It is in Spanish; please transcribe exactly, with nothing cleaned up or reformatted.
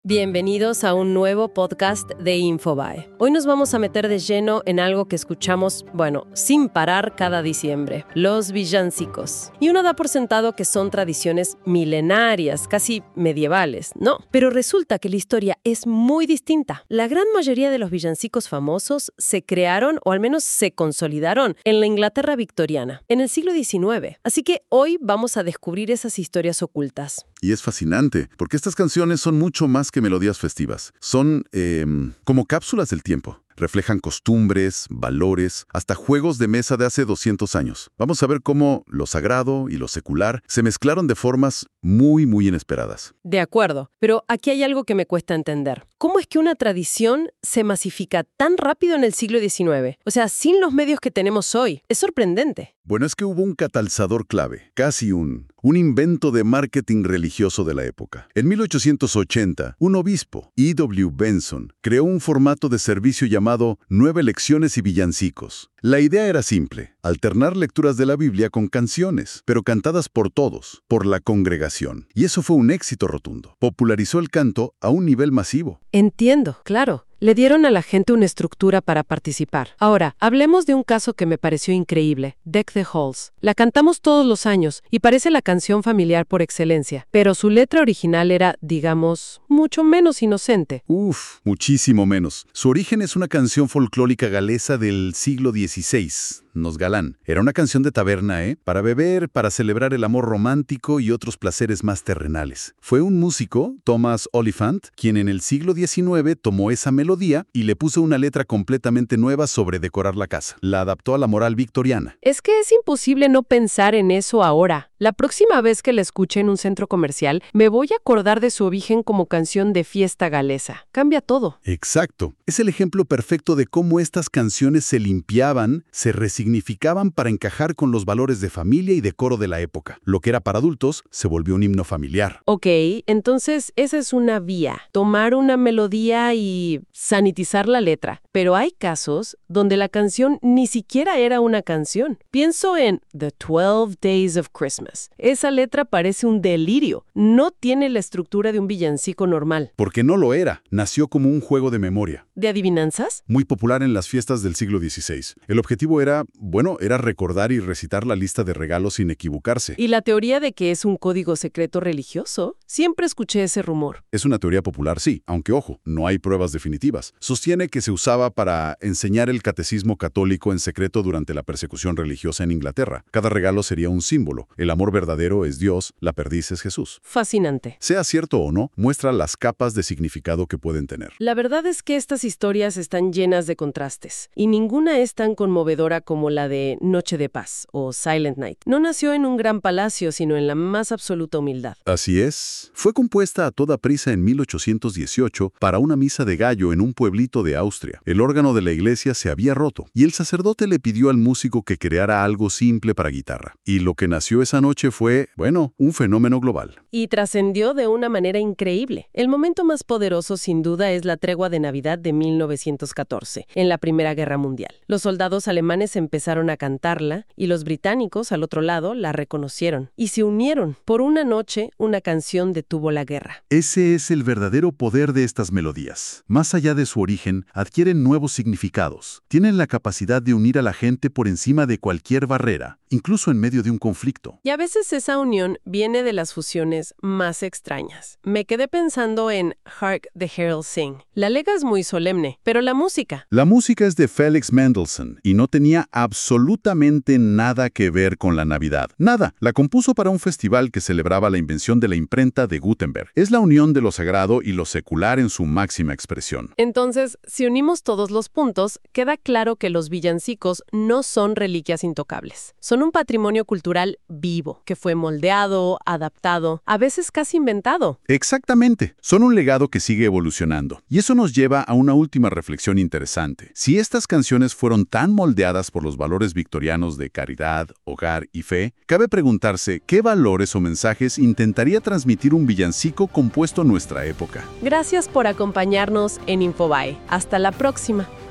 Bienvenidos a un nuevo podcast de Infobae. Hoy nos vamos a meter de lleno en algo que escuchamos, bueno, sin parar cada diciembre, los villancicos. Y uno da por sentado que son tradiciones milenarias, casi medievales. No, pero resulta que la historia es muy distinta. La gran mayoría de los villancicos famosos se crearon, o al menos se consolidaron, en la Inglaterra victoriana, en el siglo diecinueve. Así que hoy vamos a descubrir esas historias ocultas. Y es fascinante, porque estas canciones son mucho más que melodías festivas. Son eh, como cápsulas del tiempo. Reflejan costumbres, valores, hasta juegos de mesa de hace doscientos años. Vamos a ver cómo lo sagrado y lo secular se mezclaron de formas muy, muy inesperadas. De acuerdo, pero aquí hay algo que me cuesta entender. ¿Cómo es que una tradición se masifica tan rápido en el siglo diecinueve? O sea, sin los medios que tenemos hoy. Es sorprendente. Bueno, es que hubo un catalizador clave, casi un, un invento de marketing religioso de la época. En mil ochocientos ochenta, un obispo, E W Benson, creó un formato de servicio llamado Nueve Lecciones y Villancicos. La idea era simple, alternar lecturas de la Biblia con canciones, pero cantadas por todos, por la congregación. Y eso fue un éxito rotundo. Popularizó el canto a un nivel masivo. Entiendo, claro. Le dieron a la gente una estructura para participar. Ahora, hablemos de un caso que me pareció increíble, Deck the Halls. La cantamos todos los años y parece la canción familiar por excelencia, pero su letra original era, digamos, mucho menos inocente. Uf, muchísimo menos. Su origen es una canción folclórica galesa del siglo dieciséis. Nos galán. Era una canción de taberna, ¿eh? Para beber, para celebrar el amor romántico y otros placeres más terrenales. Fue un músico, Thomas Oliphant, quien en el siglo diecinueve tomó esa melodía y le puso una letra completamente nueva sobre decorar la casa. La adaptó a la moral victoriana. Es que es imposible no pensar en eso ahora. La próxima vez que la escuche en un centro comercial, me voy a acordar de su origen como canción de fiesta galesa. Cambia todo. Exacto. Es el ejemplo perfecto de cómo estas canciones se limpiaban, se resignificaban para encajar con los valores de familia y decoro de la época. Lo que era para adultos se volvió un himno familiar. Ok, entonces esa es una vía. Tomar una melodía y sanitizar la letra. Pero hay casos donde la canción ni siquiera era una canción. Pienso en The Twelve Days of Christmas. Esa letra parece un delirio. No tiene la estructura de un villancico normal. Porque no lo era. Nació como un juego de memoria. ¿De adivinanzas? Muy popular en las fiestas del siglo dieciséis. El objetivo era, bueno, era recordar y recitar la lista de regalos sin equivocarse. ¿Y la teoría de que es un código secreto religioso? Siempre escuché ese rumor. Es una teoría popular, sí, aunque ojo, no hay pruebas definitivas. Sostiene que se usaba para enseñar el catecismo católico en secreto durante la persecución religiosa en Inglaterra. Cada regalo sería un símbolo. El amor verdadero es Dios, la perdiz es Jesús. Fascinante. Sea cierto o no, muestra las capas de significado que pueden tener. La verdad es que estas historias están llenas de contrastes, y ninguna es tan conmovedora como la de Noche de Paz o Silent Night. No nació en un gran palacio, sino en la más absoluta humildad. Así es. Fue compuesta a toda prisa en mil ochocientos dieciocho para una misa de gallo en un pueblito de Austria. El órgano de la iglesia se había roto, y el sacerdote le pidió al músico que creara algo simple para guitarra. Y lo que nació esa noche fue, bueno, un fenómeno global. Y trascendió de una manera increíble. El momento más poderoso, sin duda, es la tregua de Navidad de mil novecientos catorce, en la Primera Guerra Mundial. Los soldados alemanes empezaron a cantarla y los británicos, al otro lado, la reconocieron y se unieron. Por una noche, una canción detuvo la guerra. Ese es el verdadero poder de estas melodías. Más allá de su origen, adquieren nuevos significados. Tienen la capacidad de unir a la gente por encima de cualquier barrera, incluso en medio de un conflicto. Y a veces esa unión viene de las fusiones más extrañas. Me quedé pensando en Hark the Herald Sing. La letra es muy solemne, pero la música... La música es de Felix Mendelssohn y no tenía absolutamente nada que ver con la Navidad. Nada. La compuso para un festival que celebraba la invención de la imprenta de Gutenberg. Es la unión de lo sagrado y lo secular en su máxima expresión. Entonces, si unimos todos los puntos, queda claro que los villancicos no son reliquias intocables. Son un patrimonio cultural vivo, que fue moldeado, adaptado, a veces casi inventado. Exactamente. Son un legado que sigue evolucionando. Y eso nos lleva a una última reflexión interesante. Si estas canciones fueron tan moldeadas por los valores victorianos de caridad, hogar y fe, cabe preguntarse qué valores o mensajes intentaría transmitir un villancico compuesto en nuestra época. Gracias por acompañarnos en Infobae. Hasta la próxima.